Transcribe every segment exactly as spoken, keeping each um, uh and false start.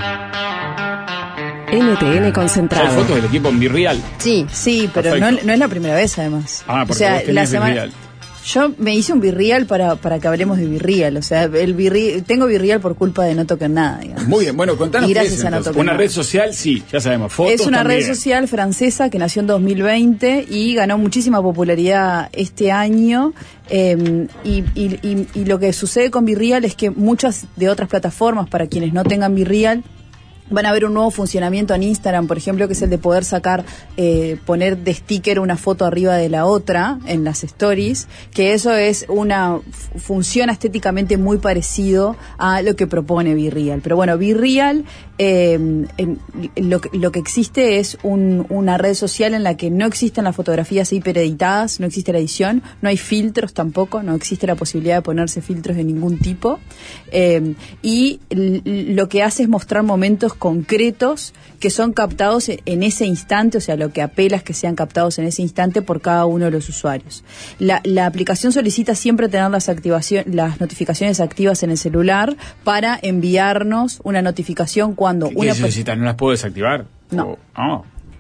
N T N Concentrado. ¿Hay fotos del equipo en Virreal? Sí, sí, pero no, no es la primera vez además. Ah, porque o sea, vos tenés la semana... Virreal. Yo me hice un Virreal para, para que hablemos de Virreal. O sea, el Virreal, tengo Virreal por culpa de No Toquen Nada, digamos. Muy bien, bueno, contanos y qué gracias es, a No Toquen una Nada. red social, sí, ya sabemos. Fotos es una también. red social francesa que nació en dos mil veinte y ganó muchísima popularidad este año. Eh, y, y, y, y lo que sucede con Virreal es que muchas de otras plataformas, para quienes no tengan Virreal, van a ver un nuevo funcionamiento en Instagram, por ejemplo, que es el de poder sacar, eh, poner de sticker una foto arriba de la otra en las stories, que eso es una f- funciona estéticamente muy parecido a lo que propone Virreal. Pero bueno, Virreal, eh, en, lo, lo que existe es un, una red social en la que no existen las fotografías hipereditadas, no existe la edición, no hay filtros tampoco, no existe la posibilidad de ponerse filtros de ningún tipo, eh, y l- lo que hace es mostrar momentos concretos que son captados en ese instante, o sea, lo que apela es que sean captados en ese instante por cada uno de los usuarios. La, la aplicación solicita siempre tener las activaciones, las notificaciones activas en el celular para enviarnos una notificación cuando ¿Qué, una qué necesitas? ¿No las puedo desactivar? No. O, ah.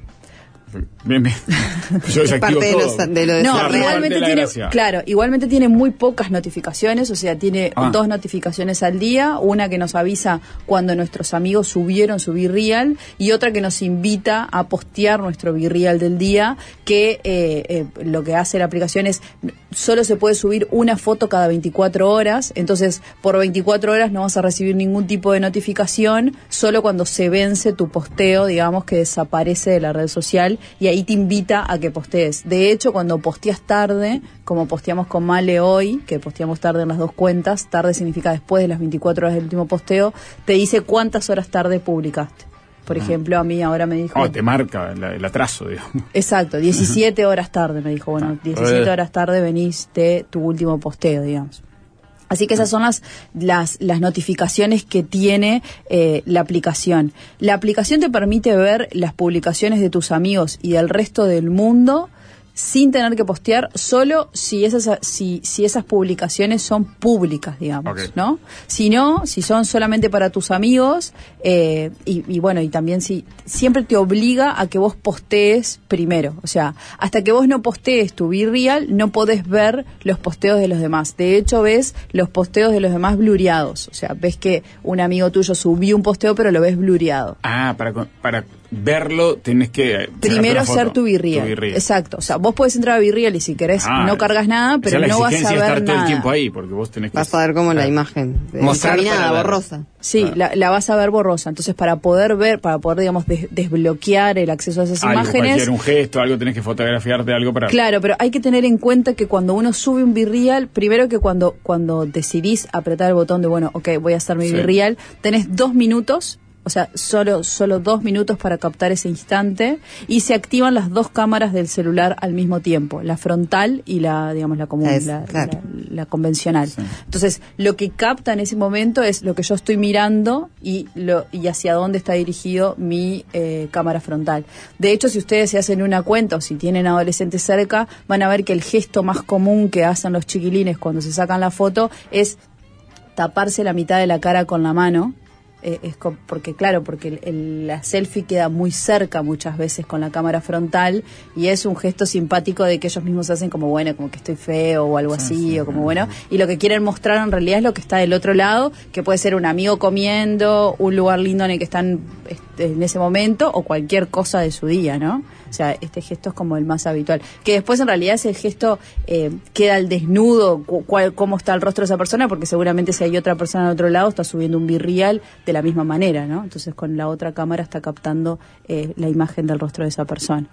Bien, bien. Yo es desactivo parte de, todo. los, de lo de no, claro, igualmente de tiene, gracia. claro, igualmente tiene muy pocas notificaciones, o sea, tiene ah. dos notificaciones al día, una que nos avisa cuando nuestros amigos subieron su Virreal y otra que nos invita a postear nuestro Virreal del día, que eh, eh, lo que hace la aplicación es, solo se puede subir una foto cada veinticuatro horas, entonces por veinticuatro horas no vas a recibir ningún tipo de notificación, solo cuando se vence tu posteo, digamos, que desaparece de la red social, y ahí te invita a que postees. De hecho, cuando posteas tarde, como posteamos con Male hoy, que posteamos tarde en las dos cuentas, tarde significa después de las veinticuatro horas del último posteo, te dice cuántas horas tarde publicaste. Por ejemplo, a mí ahora me dijo... Oh, te marca el, el atraso, digamos. Exacto, diecisiete horas tarde, me dijo. Bueno, diecisiete horas tarde venís de tu último posteo, digamos. Así que esas son las las, las notificaciones que tiene eh, la aplicación. La aplicación te permite ver las publicaciones de tus amigos y del resto del mundo sin tener que postear, solo si esas si si esas publicaciones son públicas, digamos, okay. ¿no? Si no, si son solamente para tus amigos, eh, y, y bueno, y también si siempre te obliga a que vos postees primero, o sea, hasta que vos no postees tu Virreal, no podés ver los posteos de los demás. De hecho, ves los posteos de los demás blureados, o sea, ves que un amigo tuyo subió un posteo, pero lo ves blureado. Ah, para para verlo tenés que primero hacer tu Virreal. Exacto, o sea, vos podés entrar a Virreal y si querés ah, no cargas nada, pero no vas a ver estar nada. Todo el tiempo ahí, porque vos tenés que vas a ver como la imagen examinada, borrosa. Sí, claro. la, la vas a ver borrosa. Entonces, para poder ver, para poder, digamos, des, desbloquear el acceso a esas algo, imágenes... Cualquier un gesto, algo, tenés que fotografiarte, algo para... Claro, pero hay que tener en cuenta que cuando uno sube un Virreal, primero que cuando, cuando decidís apretar el botón de, bueno, ok, voy a hacer mi sí. Virreal, tenés dos minutos... O sea, solo solo dos minutos para captar ese instante y se activan las dos cámaras del celular al mismo tiempo, la frontal y la, digamos, la común, es, la, claro. la, la convencional. Sí. Entonces, lo que capta en ese momento es lo que yo estoy mirando y lo y hacia dónde está dirigido mi eh, cámara frontal. De hecho, si ustedes se hacen una cuenta o si tienen adolescentes cerca, van a ver que el gesto más común que hacen los chiquilines cuando se sacan la foto es taparse la mitad de la cara con la mano. Eh, es con, porque claro, porque el, el, la selfie queda muy cerca muchas veces con la cámara frontal y es un gesto simpático de que ellos mismos hacen como bueno, como que estoy feo o algo sí, así, sí, o como bueno, y lo que quieren mostrar en realidad es lo que está del otro lado, que puede ser un amigo comiendo, un lugar lindo en el que están este, en ese momento o cualquier cosa de su día, ¿no? O sea, este gesto es como el más habitual. Que después en realidad ese gesto eh, queda al desnudo, cu- cuál, cómo está el rostro de esa persona, porque seguramente si hay otra persona al otro lado está subiendo un Virreal de la misma manera, ¿no? Entonces con la otra cámara está captando eh, la imagen del rostro de esa persona.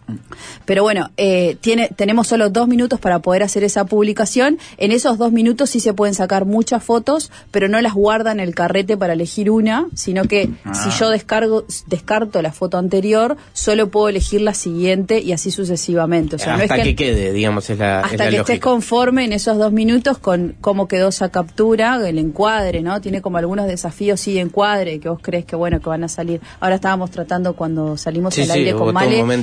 Pero bueno, eh, tiene, tenemos solo dos minutos para poder hacer esa publicación. En esos dos minutos sí se pueden sacar muchas fotos, pero no las guarda en el carrete para elegir una, sino que ah. si yo descargo, descarto la foto anterior, solo puedo elegir la siguiente y así sucesivamente. O sea, hasta no es que, que quede, digamos, es la hasta es la que lógica. estés conforme en esos dos minutos con cómo quedó esa captura, el encuadre, ¿no? Tiene como algunos desafíos, sí, de encuadre, que vos crees que bueno, que van a salir. Ahora estábamos tratando, cuando salimos sí, al sí, aire con Male, estábamos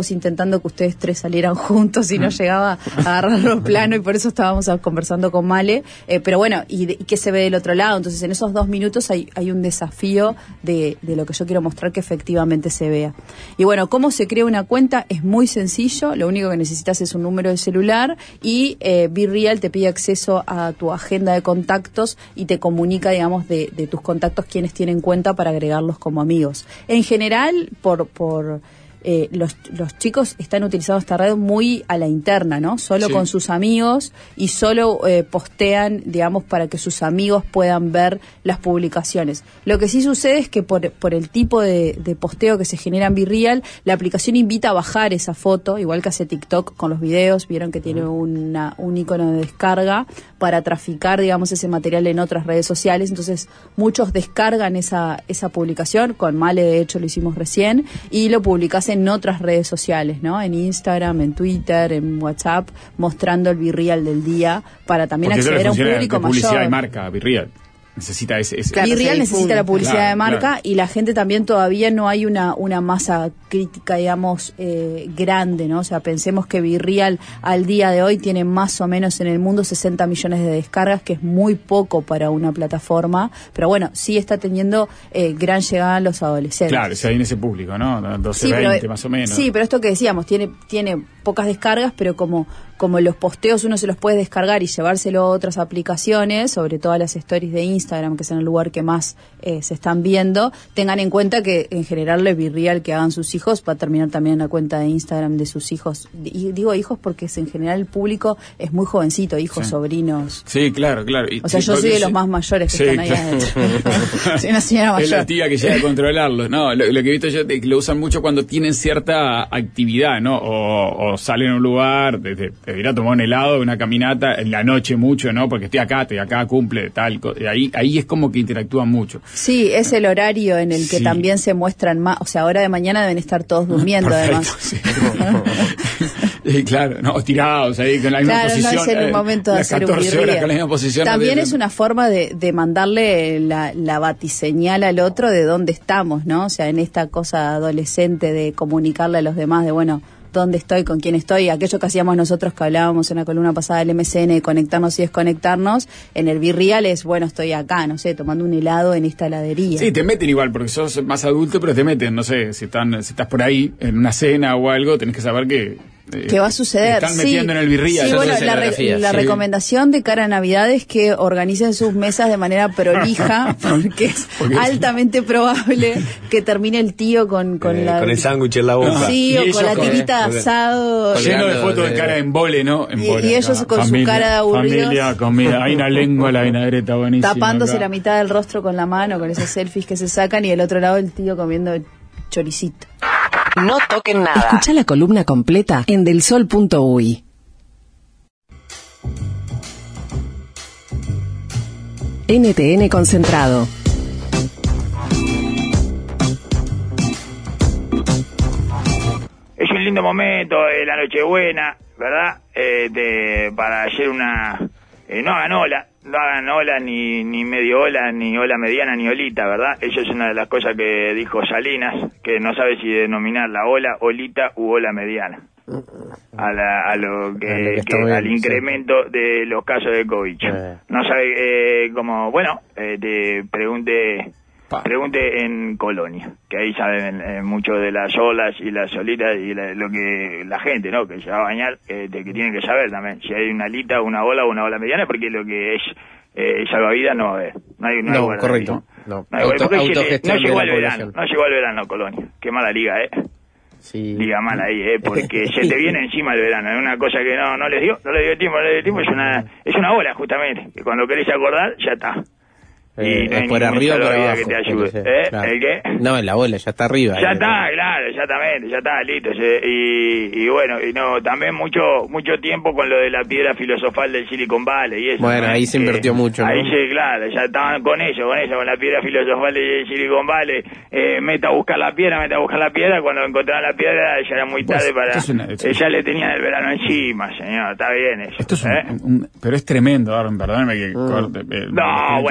estábamos intentando que ustedes tres salieran juntos y no llegaba a agarrarlo plano, y por eso estábamos conversando con Male, eh, pero bueno, y, de, y qué se ve del otro lado. Entonces en esos dos minutos hay, hay un desafío de, de lo que yo quiero mostrar que efectivamente se vea. Y bueno, ¿cómo se crea una cuenta? Es muy sencillo, lo único que necesitas es un número de celular y eh, BeReal te pide acceso a tu agenda de contactos y te comunica, digamos, de, de tus contactos quienes tienen cuenta para agregarlos como amigos. En general, por... por Eh, los, los chicos están utilizando esta red muy a la interna, ¿no? Solo sí. con sus amigos y solo eh, postean, digamos, para que sus amigos puedan ver las publicaciones. Lo que sí sucede es que por, por el tipo de, de posteo que se genera en BeReal, la aplicación invita a bajar esa foto, igual que hace TikTok con los videos. Vieron que tiene una, un icono de descarga para traficar, digamos, ese material en otras redes sociales. Entonces, muchos descargan esa, esa publicación. Con Male, de hecho, lo hicimos recién, y lo publicas en otras redes sociales, ¿no? En Instagram, en Twitter, en WhatsApp, mostrando el BeReal del día para también Porque acceder a un público de publicidad mayor. de marca, BeReal. Necesita ese... ese. Claro, BeReal necesita la publicidad claro, de marca, claro. Y la gente también todavía no hay una una masa crítica, digamos, eh, grande, ¿no? O sea, pensemos que BeReal al día de hoy tiene más o menos en el mundo sesenta millones de descargas, que es muy poco para una plataforma, pero bueno, sí está teniendo eh, gran llegada a los adolescentes. Claro, o sea, en ese público, ¿no? doce, sí, veinte pero, más o menos. Sí, pero esto que decíamos, tiene tiene pocas descargas, pero como como los posteos uno se los puede descargar y llevárselo a otras aplicaciones, sobre todo a las stories de Instagram, que es en el lugar que más eh, se están viendo, tengan en cuenta que en general el BeReal que hagan sus hijos va a terminar también en la cuenta de Instagram de sus hijos. Y digo hijos porque es, en general el público es muy jovencito, hijos, sí. sobrinos. Sí, claro, claro. Y, o sea, yo soy de los más mayores que sí, están claro. ahí. Soy una señora mayor. Es la tía que llega a controlarlo. No, lo, lo que he visto yo es que lo usan mucho cuando tienen cierta actividad, ¿no? O, o salen a un lugar, te, te, te irá a tomar un helado, una caminata, en la noche mucho, ¿no? Porque estoy acá, estoy acá, cumple, tal. Ahí, ahí es como que interactúan mucho. Sí, es el horario en el que sí. también se muestran más. O sea, ahora de mañana deben estar todos durmiendo, Perfecto, además. Sí. Sí, claro, no, tirados ahí con la misma claro, posición. No es en un momento de hacer un BeReal. Con la misma posición. También no es una forma de, de mandarle la, la batiseñal al otro de dónde estamos, ¿no? O sea, en esta cosa adolescente de comunicarle a los demás de, bueno, dónde estoy, con quién estoy, aquello que hacíamos nosotros que hablábamos en la columna pasada del M C N de conectarnos y desconectarnos, en el BeReal es, bueno, estoy acá, no sé, tomando un helado en esta heladería. Sí, te meten igual, porque sos más adulto, pero te meten, no sé, si, están, si estás por ahí en una cena o algo, tenés que saber que... Eh, ¿Qué va a suceder? Están metiendo sí. en el BeReal. Sí, bueno, la, re, la sí. recomendación de cara a Navidad es que organicen sus mesas de manera prolija, porque es porque altamente probable que termine el tío con, con eh, la... Con el sándwich en la boca. Sí, o con la tirita de asado. Lleno de fotos de cara en vole, ¿no? En y, vole, y ellos con familia, su cara de aburridos. Familia, comida. Hay una lengua, la vinagreta buenísima. Tapándose acá. La mitad del rostro con la mano, con esos selfies que se sacan, y el otro lado el tío comiendo choricito. No toquen nada. Escucha la columna completa en delsol punto uy. N T N Concentrado. Es un lindo momento, eh, la Nochebuena, ¿verdad? Eh, de, para hacer una... Eh, no hagan ola, no hagan ola, ni, ni medio ola, ni ola mediana, ni olita, ¿verdad? Eso es una de las cosas que dijo Salinas, que no sabe si denominar la ola, olita u ola mediana. A, la, a lo que, que, que bien, al incremento sí. de los casos de COVID. Eh. No sabe eh, cómo, bueno, eh, te pregunte... Pregunte en Colonia, que ahí saben eh, mucho de las olas y las olitas y la, lo que la gente, ¿no? Que se va a bañar, eh, de que tienen que saber también si hay una alita, una ola o una ola mediana, porque lo que es eh, salvavidas no va a haber. No, hay, no, no hay correcto. No, no, hay, Auto, porque no llegó al verano, no llegó al verano Colonia. Qué mala liga, ¿eh? Sí. Liga mala ahí, ¿eh? Porque se te viene encima el verano. Es una cosa que no no les dio, no les dio tiempo, no les dio tiempo. Es una, es una ola, justamente, que cuando querés acordar, ya está. Eh, no por arriba o por abajo que te ayude. ¿Eh? Claro. ¿El qué? No, en la bola, ya está arriba. Ya está, claro, exactamente, ya está, listo. Y, y bueno, y no también mucho mucho tiempo con lo de la piedra filosofal del Silicon Valley y eso. Bueno, ¿no? ahí se que, invirtió mucho, ¿no? Ahí sí, claro, ya estaban con eso, con eso, con la piedra filosofal del Silicon Valley. Eh, meta a buscar la piedra, meta a buscar la piedra. Cuando encontraban la piedra ya era muy tarde pues, para... Es una, es... Ya le tenían el verano encima, señor, está bien eso. Esto es un, ¿eh? un, pero es tremendo, Aaron, perdóname que... Mm. Corte, eh, no, bueno, vamos a ver.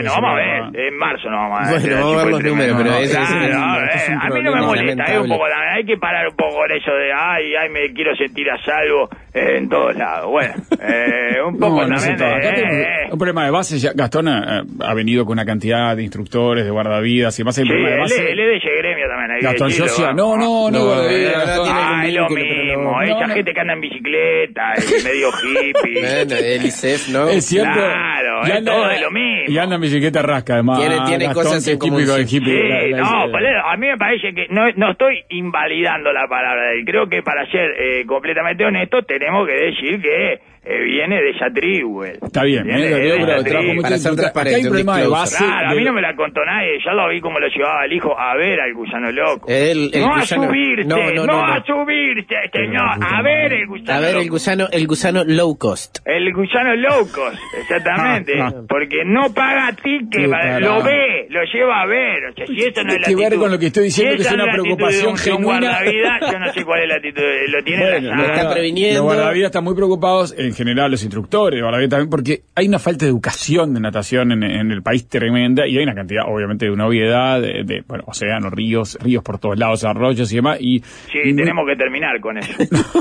mes, en marzo no vamos a Bueno, vamos a ver los números, pero ese es un- Claro, es un eh, a mí no me problema molesta, eh, un lamentable. poco, la- hay que parar un poco con eso de, ay, ay, me quiero sentir a salvo eh, en todos lados. Bueno, eh, un poco No, no sé también todo. de, Acá eh, tenemos eh. un problema de base. Ya Gastón ha, ha venido con una cantidad de instructores, de guardavidas y más. El Sí, problema de él, base. él es de ese gremio también. Hay que Gastón decirlo, Josia, vamos. no, no, no, No, guardavidas, la verdad Gastón. tiene Ah, es lo vínculo, pero mismo, no. esa No, no. gente que anda en bicicleta, y medio hippie. Bueno, el I C E F, ¿no? Es cierto. Claro, es todo de lo mismo. Y anda en bicicleta rasca, además. Tiene- tiene Gastón, cosas que en es típico común, del sí. hippie. Sí, La- la- no, la- Palero, a mí me parece que no, no estoy invalidando la palabra de él. Creo que para ser eh, completamente honesto tenemos que decir que eh, viene de esa tribu. él. Está bien, Viene viene de- de pero esa trabajo tribu. mucho Para en ser tu- transparente, acá hay un problema de disclosure. base. Claro, a mí de- no me la contó nadie, ya lo vi como lo llevaba el hijo a ver al gusano loco. El- el no gusano- a subirse, no, no, no, no, a no. subirse, señor, a ver el gusano A ver, el loco. gusano, el gusano low cost. El gusano low cost, exactamente, Ah, ah. porque no paga ticket, Sí, va- pará. lo ve, lo lleva a ver, o sea, si eso no es Tiene la que ver actitud, con lo que estoy diciendo, si que es esa una no la actitud preocupación de un- de un genuina. guardavidas, yo no sé cuál es la actitud, lo tiene Bueno, la los está sangre. guarda- previniendo. Los guardavidas están muy preocupados, en general los instructores, de guardavidas también, porque hay una falta de educación de natación en, en el país tremenda y hay una cantidad, obviamente, de una obviedad de, de, bueno, océanos, ríos, ríos por todos lados, arroyos y demás. Y, Sí, y muy- tenemos que terminar con eso.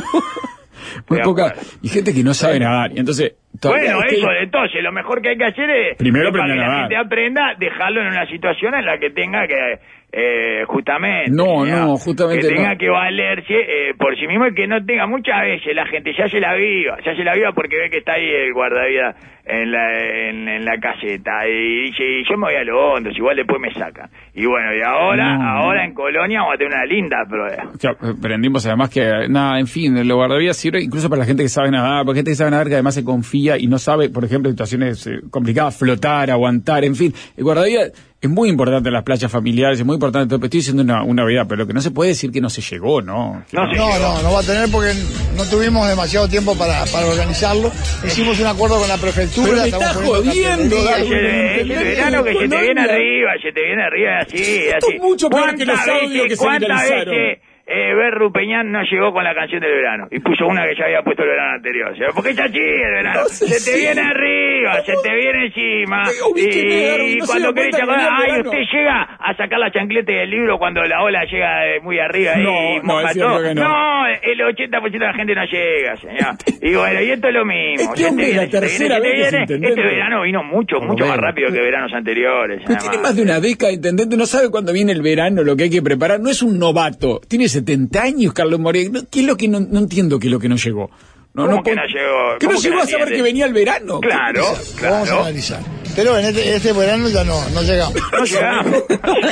muy de poca, acuerdo. y gente que no sabe nadar. Y entonces, todavía Bueno, este- eso, entonces, lo mejor que hay que hacer es, Primero es para aprender que a la nadar. gente aprenda, dejarlo en una situación en la que tenga que, eh, justamente, No, señor, no, justamente que tenga no. que valerse eh, por sí mismo y que no tenga, muchas veces la gente ya se la viva, ya se la viva porque ve que está ahí el guardavidas en la, en, en la caseta y dice, y yo me voy a los hondos, igual después me sacan. Y bueno, y ahora, No, ahora no. en Colonia vamos a tener una linda prueba. O sea, aprendimos además que, nada, en fin, los guardavidas sirve incluso para la gente que sabe nadar, porque gente que sabe nadar que además se confía y no sabe, por ejemplo, en situaciones eh, complicadas, flotar, aguantar, en fin. El guardavidas es muy importante en las playas familiares, es muy importante, pero estoy diciendo una, una verdad, pero lo que no se puede decir que no se llegó, ¿no? Que No no- se No, llegó. no, no va a tener porque no tuvimos demasiado tiempo para, para organizarlo. Hicimos un acuerdo con la prefectura. Pero me estamos estás poniendo jodiendo, cartelería. Es el, es el verano que se te viene Colonia. arriba, se te viene arriba así, Esto así. es mucho peor que los ¿Cuántas audios veces- que se ¿Cuántas viralizaron? veces eh, Berru Peñán no llegó con la canción del verano? Y puso una que ya había puesto el verano anterior. O sea, porque es así el verano. No sé se te si- viene arriba, se te viene encima. Te ubíqueme, Berru, Y, no se cuando da querés cuenta que llamar, venía el ay, verano. usted llega a sacar la chancleta del libro cuando la ola llega eh, muy arriba No, y no, moja es cierto todo. que no. No, el ochenta por ciento de la gente no llega, señor. Y bueno, y esto es lo mismo. Este Se te hombre es la viene, se te tercera viene, se te vez que es viene. intendente. Este verano vino mucho, Por lo mucho más menos. rápido que veranos anteriores. Pero nada tiene más. más de una década, intendente, no sabe cuándo viene el verano, lo que hay que preparar. No es un novato. Tiene setenta años, Carlos Moreira. No, ¿Qué es lo que no, no entiendo qué es lo que no llegó? No, ¿Cómo no que puedo- no llegó? ¿Que no ¿Cómo que llegó no a saber entiende? que venía el verano? Claro, Lo vamos a claro. analizar. Pero en este, este verano ya no, no llegamos. No llegamos.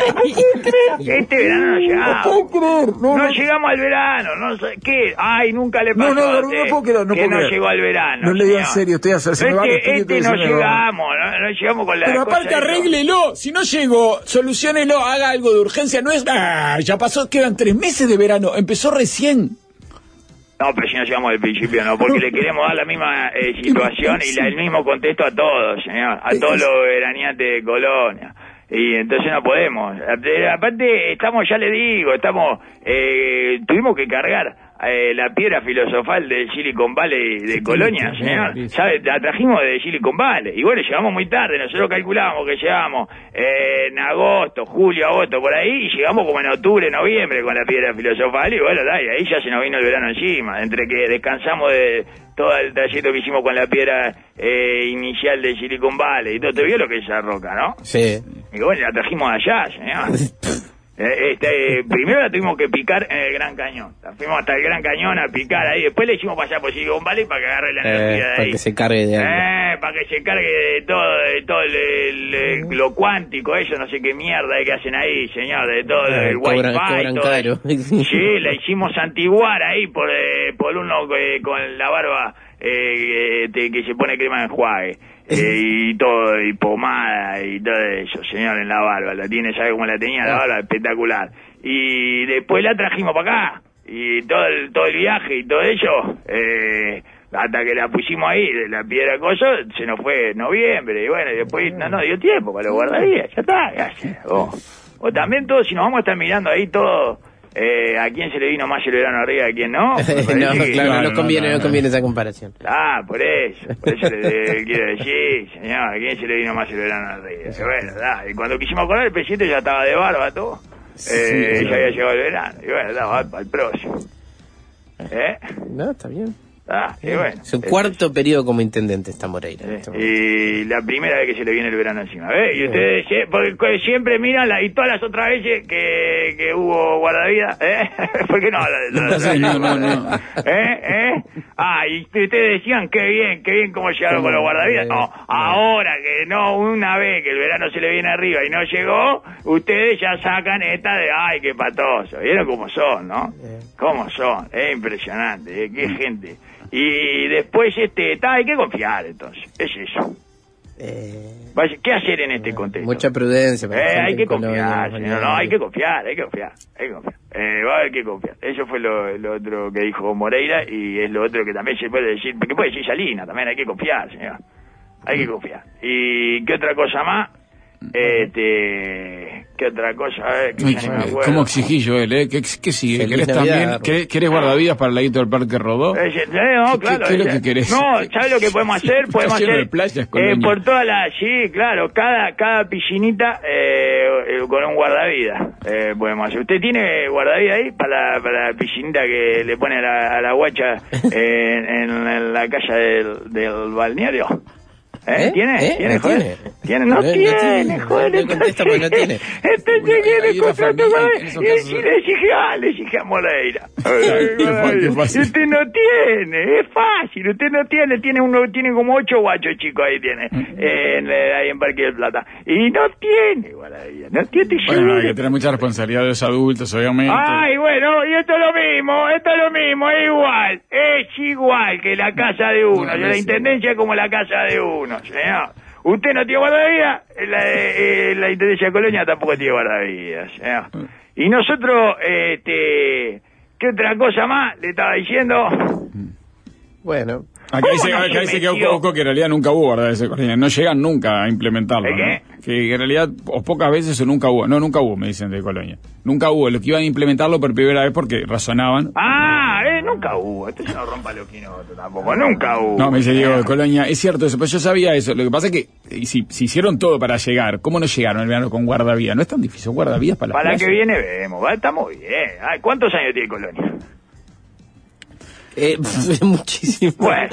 Este verano no llegamos. No puedo creer, no, No no. llegamos al verano. No sé, ¿qué? Ay, nunca le No, pasó no, a no, no usted puedo creer, no que puedo no creer. llegó al verano. No le digo en señor. serio, estoy a hacer- se me va el Este, espíritu este y no se me va. llegamos, no, no llegamos con la Pero cosa aparte esa. arréglelo, si no llegó, solucionelo, haga algo de urgencia, no es, ah, ya pasó, quedan tres meses de verano, empezó recién. No, pero si no llegamos al principio, no, porque le queremos dar la misma eh, situación y la- el mismo contexto a todos, señor, a todos los veraneantes de Colonia. Y entonces no podemos. Eh, Aparte, estamos, ya le digo, estamos, eh, tuvimos que cargar eh, la piedra filosofal del Silicon Valley de Colonia, señor. ¿Sabe? La trajimos de Silicon Valley. Y bueno, llegamos muy tarde. Nosotros calculábamos que llegamos eh, en agosto, julio, agosto, por ahí, y llegamos como en octubre, noviembre con la piedra filosofal. Y bueno, da, y ahí ya se nos vino el verano encima. Entre que descansamos de todo el trayecto que hicimos con la piedra eh, inicial de Silicon Valley. Y todo, te vio lo que es esa roca, ¿no? Sí. Y bueno, la trajimos allá, señor. Eh, este, primero la tuvimos que picar en el Gran Cañón. La fuimos hasta el Gran Cañón a picar ahí. Después le hicimos pasar por Silicon Valley para que agarre la energía Eh, de para ahí. que se cargue de algo. Eh, para que se cargue de todo, de todo el, el- el- lo cuántico, eso, no sé qué mierda que hacen ahí, señor, de todo Eh, el cobran- wifi. cobran todo caro. eso. Sí, la hicimos santiguar ahí por, eh, por uno eh, con la barba eh, de- que se pone crema de enjuague. Eh, y todo, y pomada y todo eso, señor, en la barba. La tiene, ¿sabe cómo la tenía? La barba espectacular. Y después la trajimos para acá. Y todo el, todo el viaje y todo eso, eh, hasta que la pusimos ahí, de la piedra cosa, se nos fue noviembre. Y bueno, y después no nos dio tiempo para los guardavías. Ya está, ya sé. Vos, vos también todos, si nos vamos a estar mirando ahí todo Eh, ¿A quién se le vino más el verano arriba y a quién no? no, que... claro, no, no, no conviene, no, no, no. conviene esa comparación. Ah, por eso, por eso le, le quiero decir, señor, ¿a quién se le vino más el verano arriba? Y bueno, da, y cuando quisimos acordar, el presidente ya estaba de barba, todo. Eh, Sí, ya había llegado el verano, y bueno, da, va para el próximo. ¿Eh? No, está bien. Ah, y bueno. Su cuarto periodo como intendente está Moreira. en Eh, este momento. y la primera vez que se le viene el verano encima. ¿Ves? Y ustedes sie- porque siempre miran, la, y todas las otras veces que, que hubo guardavidas, ¿eh? ¿Por qué no habla de No, sí, no, no, no. ¿Eh? ¿Eh? Ah, y ustedes decían, qué bien, qué bien cómo llegaron con los guardavidas. No, ahora que no, una vez que el verano se le viene arriba y no llegó, ustedes ya sacan esta de, ay, qué patoso. ¿Vieron cómo son, no? ¿Cómo son? Es impresionante, ¿eh? Qué gente. Y después, este, está, hay que confiar, entonces. Es eso. Eh, Vaya, ¿qué hacer en este contexto? mucha prudencia. para la Eh, gente hay que en Colonia, confiar, los señor, no, balnearios. hay que confiar, hay que confiar, hay que confiar. Eh, va a haber que confiar. Eso fue lo, lo otro que dijo Moreira y es lo otro que también se puede decir, que puede decir Salina, también hay que confiar, señor. Hay que confiar. ¿Y qué otra cosa más? Este, ¿qué otra cosa? A ver, que Ay, ya ni me acuerdo. ¿Cómo exigí yo él, eh? ¿Qué, qué sigue? Feliz ¿Querés Navidad, también? Arlo. ¿Querés, querés guardavidas para el ladito del Parque Rodó? Eh, eh, no, ¿Qué- claro. qué es lo eh, que querés? No, ¿sabes lo que podemos hacer? Está Podemos lleno hacer de playas, eh, Colonia. por toda la, sí, claro, cada cada piscinita eh, eh, con un guardavidas eh, podemos hacer. ¿Usted tiene guardavidas ahí para la, para la piscinita que le pone a la, a la guacha eh, en, en la calle del, del balneario? ¿Eh? ¿Eh? ¿Tiene? ¿Eh? ¿Tiene, ¿No joder? tiene? ¿Tiene? No, No, no tiene, tiene. joder. No contesta porque no tiene. Entonces, Bueno, ¿qué le hay una contrato familia, con en él? esos Y casos- y le exige, ah, le exige a Moreira. Ay, Qué fa- ay, qué fácil. Usted no tiene, es fácil, usted no tiene, tiene uno, tiene como ocho guachos chicos ahí tiene, eh, en, eh, ahí en Parque del Plata. Y no tiene, guardavidas, no tiene. Bueno, hay que tener mucha responsabilidad de los adultos, obviamente. Ay, bueno, y esto es lo mismo, esto es lo mismo, es igual, es igual que la casa de uno, No, no la es intendencia es como la casa de uno, señor. Usted no tiene guardavidas, la, eh, la intendencia de Colonia tampoco tiene guardavidas, señor. Y nosotros, este, ¿qué otra cosa más le estaba diciendo? Bueno, Acá ¿Cómo dice, no acá se dice que metió? Oco que en realidad nunca hubo guardavidas de Colonia. No llegan nunca a implementarlo. ¿De qué? ¿no? Que en realidad, o pocas veces o nunca hubo. No, nunca hubo, me dicen de Colonia. Nunca hubo. Lo que iban a implementarlo por primera vez porque razonaban. Ah, eh, nunca hubo, esto no rompa los quinotos tampoco, nunca hubo. No, me dice Diego de Colonia. Es cierto eso, pero yo sabía eso. Lo que pasa es que y si, si hicieron todo para llegar, ¿cómo no llegaron el verano con guardavías? No es tan difícil. Guardavías para las Para la que playas. viene vemos, va, estamos bien. Ay, ¿cuántos años tiene Colonia? eh, muchísimo. Bueno,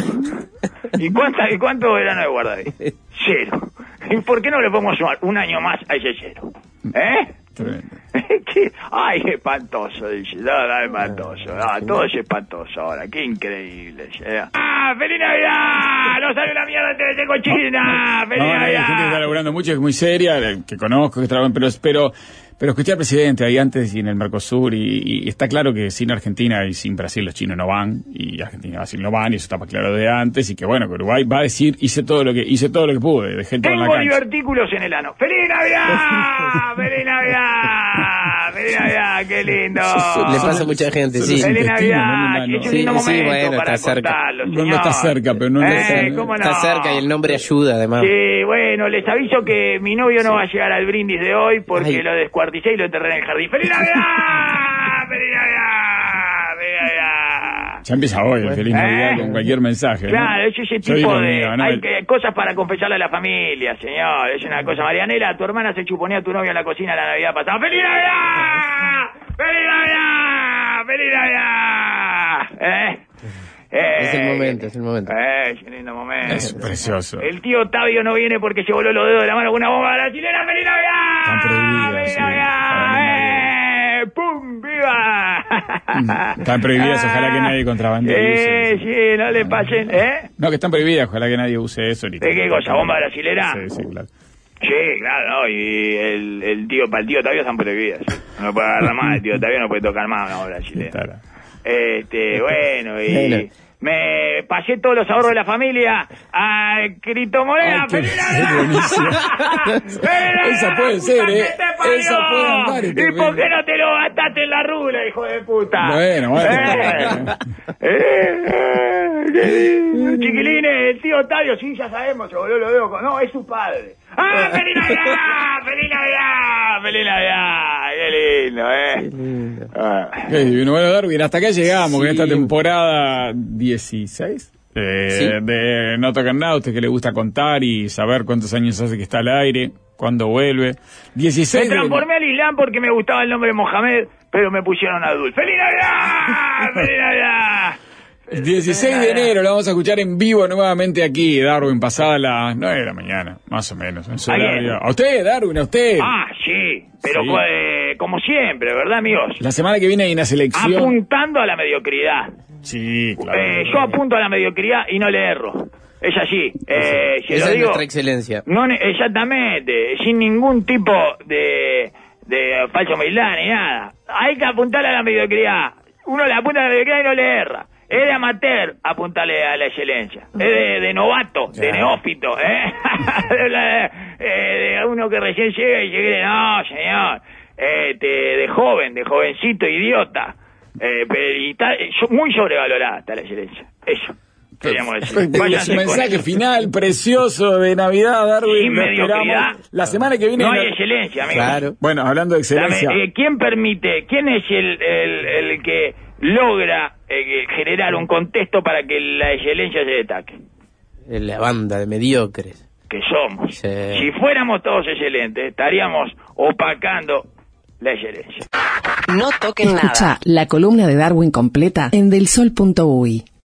¿y, cuánta, ¿y cuánto verano de guardavidas? Cero. ¿Y por qué no le podemos sumar un año más a ese cero? ¿Eh? Tremendo. ¿Qué? Ay, qué espantoso, dice. No, no, espantoso. No, todo es espantoso ahora. Qué increíble. ¿eh? ¡Ah, feliz Navidad! ¡No sale la mierda de ese cochina! ¡Feliz No, no, hay gente que está Navidad! laburando mucho, que es muy seria, eh, que conozco, que trabajan, pero, pero, pero escuché al presidente ahí antes y en el Mercosur y, y está claro que sin Argentina y sin Brasil los chinos no van y Argentina y Brasil no van y eso estaba claro de antes y que bueno, que Uruguay va a decir hice todo lo que hice todo lo que pude, dejé todo en la Tengo cancha. divertículos en el ano. ¡Feliz Navidad! ¡Feliz Navidad! ¡Feliz Navidad! ¡Qué lindo! Le pasa a mucha gente, Solo sí. sin ¡Feliz intestino, Navidad! no, no, no. Es un Sí, lindo sí, momento bueno, para está cerca. contarlo, No, no señor. está cerca, pero no Eh, está- ¿cómo no? Está cerca y el nombre ayuda, además. Sí, bueno, les aviso que mi novio no va a llegar al brindis de hoy porque Ay. lo descuarticé y lo enterré en el jardín. ¡Feliz Navidad! ¡Feliz Navidad! ¡Feliz Navidad! Ya empieza hoy, el feliz Eh. Navidad con cualquier mensaje. ¿no? Claro, es ese Yo tipo digo, de... mira, no, hay el- que- cosas para confesarle a la familia, señor. Es una cosa. Marianela, tu hermana se chuponía a tu novio en la cocina la Navidad pasada. ¡Feliz Navidad! ¡Feliz Navidad! ¡Feliz Navidad! ¿Eh? Eh, Es el momento, es el momento. Eh, qué lindo momento. Es precioso. El tío Octavio no viene porque se voló los dedos de la mano con una bomba brasilera. ¡Feliz Navidad! Están prohibidas, ¡Feliz sí. Navidad! ¡Eh! ¡Pum! ¡Viva! Están prohibidas, ojalá que nadie contrabandice. Eh, sí, no le pasen, ¿eh? No, que están prohibidas, ojalá que nadie use eso. ni ¿De qué cosa? ¿Bomba brasilera? Sí, sí, claro. Sí, claro, no, y el, el tío, para el tío Octavio están prohibidas. No puede agarrar más, el tío Octavio no puede tocar más una obra chilena. Claro. Este, bueno, y Bueno. me pasé todos los ahorros de la familia a Crito Morena. Ay, qué- ¡Feliz qué Navidad! buenísimo. ¡Feliz Navidad, Esa puede puta ser, que ¿eh? te parió! Esa puede andar, este ¿Y por film. qué no te lo gastaste en la rula, hijo de puta? Bueno, bueno. Eh, eh, eh, chiquilines, el tío Octavio, sí, ya sabemos, se volvió lo dedos con... No, es su padre. ¡Ah, feliz Navidad! ¡Feliz Navidad! ¡Feliz Navidad! ¡Qué lindo! lindo, ¿eh? Qué lindo. Ah. Qué divino. Bueno, Darwin, hasta acá llegamos con Sí. esta temporada dieciséis eh, Sí. de No Tocan Nada. A usted que le gusta contar y saber cuántos años hace que está al aire, cuándo vuelve. Me dieciséis de... transformé al Islam porque me gustaba el nombre de Mohamed, pero me pusieron Abdul. ¡Feliz Navidad! ¡Feliz Navidad! dieciséis de enero lo vamos a escuchar en vivo nuevamente aquí, Darwin, pasada las nueve de la mañana, más o menos. En su ¿A quién? horario. A usted, Darwin, a usted. Ah, sí, pero Sí. eh, como siempre, ¿verdad, amigos? La semana que viene hay una selección. Apuntando a la mediocridad. Sí, claro. Eh, yo apunto a la mediocridad y no le erro. Es así. Eh, si Esa lo es digo, nuestra excelencia. no, ne- exactamente, sin ningún tipo de, de falso humildad ni nada. Hay que apuntarle a la mediocridad. Uno le apunta a la mediocridad y no le erra. Es de amateur apuntarle a la excelencia. Es de, de novato, de Ya. neófito, ¿eh? de, la- eh, de uno que recién llega y llega, no, señor. Este, de joven, de jovencito, idiota. Eh, pero y está, eh, muy sobrevalorada está la excelencia. Eso. Queríamos decir. Perfecto. Váyanse Su con mensaje eso. final precioso de Navidad, Darwin. Sin Lo mediocridad. esperamos. La semana que viene. No hay no- excelencia, amigo. Claro. Bueno, hablando de excelencia. Dame, eh, ¿Quién permite, quién es el, el, el que logra eh, generar un contexto para que la excelencia se destaque? La banda de mediocres. Que somos. Sí. Si fuéramos todos excelentes, estaríamos opacando la excelencia. No toquen nada. Escucha la columna de Darwin completa en delsol punto uy.